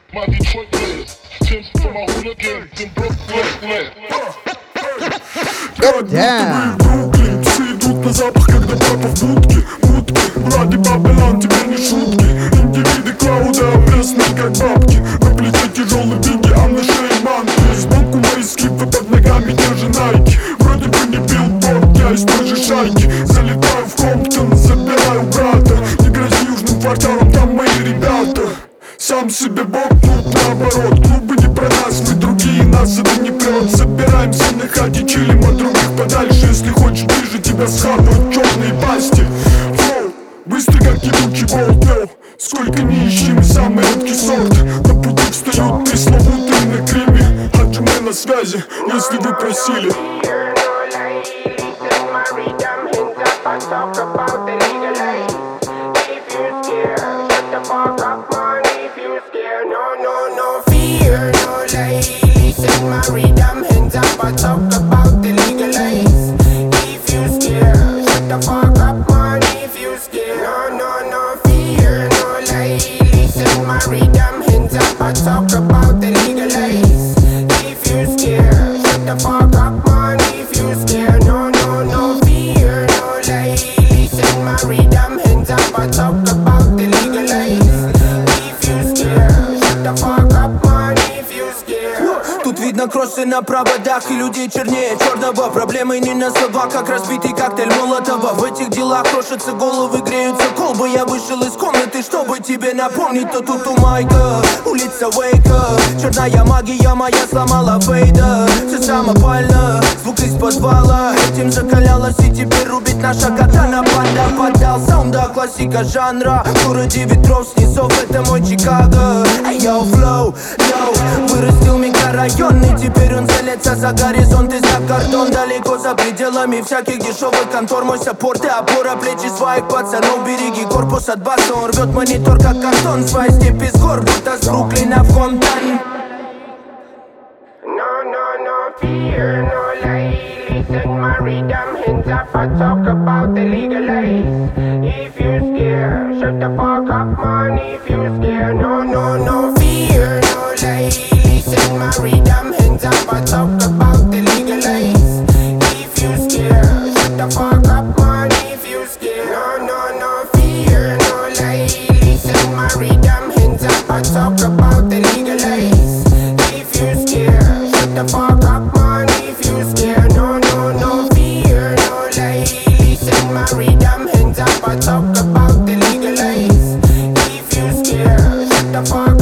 my Detroit players. Tim's for my hooligans in Brooklyn. Damn. Бруклин, все идут на запах, когда папа в будке. Вроде Бабилан, теперь не шутки. Индивиды клауда, пресные как бабки. На плече тяжелый бинги, а на шее манки. Сбоку мои скипы, под ногами держи найки. Вроде бы не билборд, я из той же шайки. Залетаю в Комптон, забираю брата. Не грози южным кварталом, там мои ребята. Сам себе бог, тут наоборот. Клубы не про нас, мы другие, нас это не прет. Собираемся на хате, чилим от других подальше. Если хочешь ближе, тебя схапают черные пасти. Флоу, быстро как ебучий болт. Сколько не ищи, мы самый редкий сорт. На пути встают пресловутые на Криме. Хаджиме на связи, если вы просили. Freedom, hands up, I talk about the legalize. If you scared, shut the fuck up, man. If you scared, no fear, no lie. Listen, my freedom, hands up, I talk about the legalize. If you scared, shut the fuck up, man. If you scared, no fear, no lie. Listen, my freedom, hands up, I talk about the legalize. If you scared, shut the fuck up, man. If you scared. Тут видно кроссы на проводах и людей чернее черного. Проблемы не на словах, как разбитый коктейль Молотова. В этих делах крошатся головы, греются колбы. Я вышел из комнаты, чтобы тебе напомнить. То тут у Майка, улица Уэйка. Черная магия моя сломала фейда. Все самопально, звук из подвала. Этим закалялась и теперь рубит наша катана. Панда поддал саунда, классика жанра. В городе ветров, снизов, это мой Чикаго. Эй, йоу, флоу, йоу. Вырастил микрорайон, и теперь он целится за горизонт и за кордон. Далеко за пределами всяких дешевых контор. Мой саппорт и опора, плечи своих пацанов. Береги корпус от баса, он рвет монитор как картон. Свои степи с гор, будто с Бруклина в Комптон. No fear, no lie. Listen, my rhythm, hands up, I talk about the legalize. If you scared, shut the fuck up, man. If you scared, no fear, no lie. Listen, my rhythm, hands up, I talk about the legalize. If you scared, shut the fuck up, man. If you scared, no fear, no lie. Listen, my rhythm, hands up, I talk about the legalize. If you scared, shut the fuck up, man. If you scared, no fear, no lie. Listen, my rhythm, hands up, I talk about the legalize. If you scared, shut the fuck up.